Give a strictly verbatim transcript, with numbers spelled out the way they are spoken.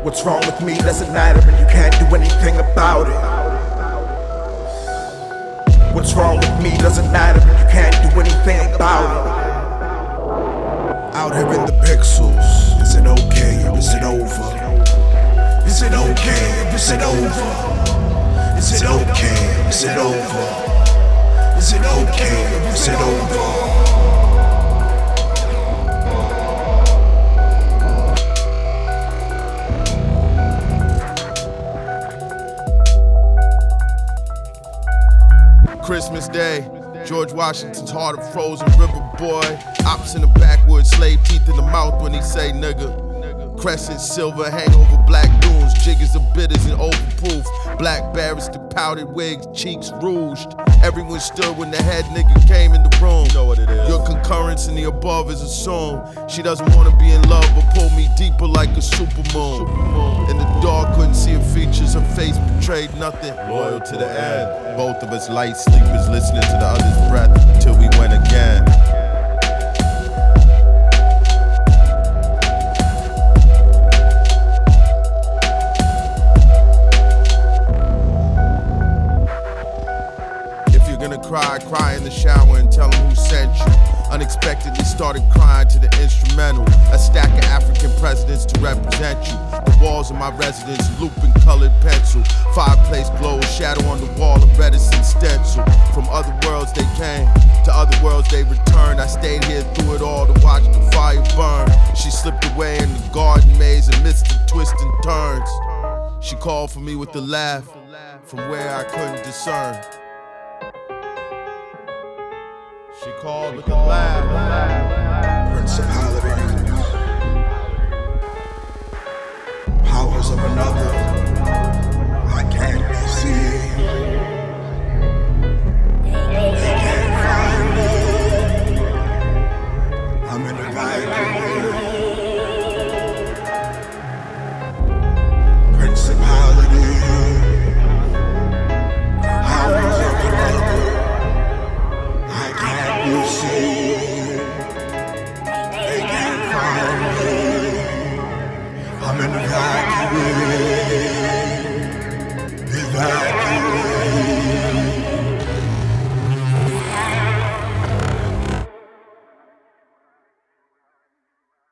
What's wrong with me doesn't matter and you can't do anything about it. What's wrong with me doesn't matter and you can't do anything about it. Out here in the pixels, is it okay or is it over? Is it okay or is it over? Is it okay or is it over? Is it okay or is it over? Christmas Day, George Washington's heart of frozen river boy. Ops in the backwoods, slave teeth in the mouth when he say nigga. Crescent silver, hangover black dunes, jiggers of bitters and overproof. Black barrister, powdered wigs, cheeks rouged. Everyone stood when the head nigga came in the room. You know what it is. Your concurrence in the above is assumed. She doesn't wanna be in love, but pull me deeper like a supermoon. In the dark, couldn't see her features, her face betrayed nothing. Loyal to the end. Both of us light sleepers listening to the other's breath till we went again. If you're gonna cry, cry in the shower and tell them who sent you. Unexpectedly started crying to the instrumental. A stack of African presidents to represent you. The walls of my residence, looping colored pencil. Fireplace glows, shadow on the wall, a reticent stencil. From other worlds they came, to other worlds they returned. I stayed here through it all to watch the fire burn. She slipped away in the garden maze amidst the twists and turns. She called for me with a laugh, from where I couldn't discern. She called with a laugh. Principalities, powers of another.